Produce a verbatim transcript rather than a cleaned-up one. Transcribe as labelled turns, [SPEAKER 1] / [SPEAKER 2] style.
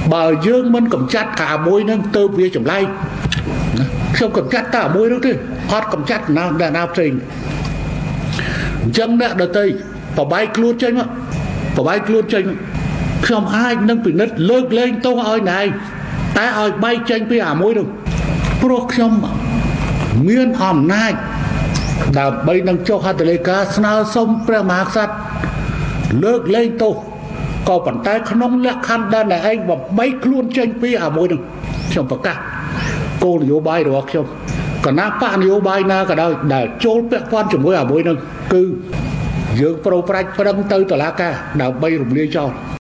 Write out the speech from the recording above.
[SPEAKER 1] បើយើងមិនកំចាត់កាមួយនឹងទៅវាចម្លែកខ្ញុំកំចាត់តែមួយនោះទេអត់កំចាត់ណាណាណាផ្សេងអញ្ចឹងអ្នកដទៃបបាយខ្លួនចេញមកបបាយខ្លួនចេញខ្ញុំអាចនឹងពិនិត្យលើកលែងទោសឲ្យណែតែឲ្យបែកចេញពីអាមួយនោះព្រោះខ្ញុំមានអំណាចដើម្បីនឹងចុះហត្ថលេខាស្នើសុំព្រះមហាក្សត្រលើកលែងទោសក៏ប៉ុន្តែក្នុងលក្ខខណ្ឌដែលឯងបំបីខ្លួនចេញពីអាមួយនោះខ្ញុំប្រកាសគោលនយោបាយរបស់ខ្ញុំគណៈបកនយោបាយណាក៏ដោយដែលចូលពាក់ព័ន្ធជាមួយអាមួយនោះគឺយើងប្រូប្រាច់ប្រឹងទៅតុលាការដើម្បីរំលាយចោល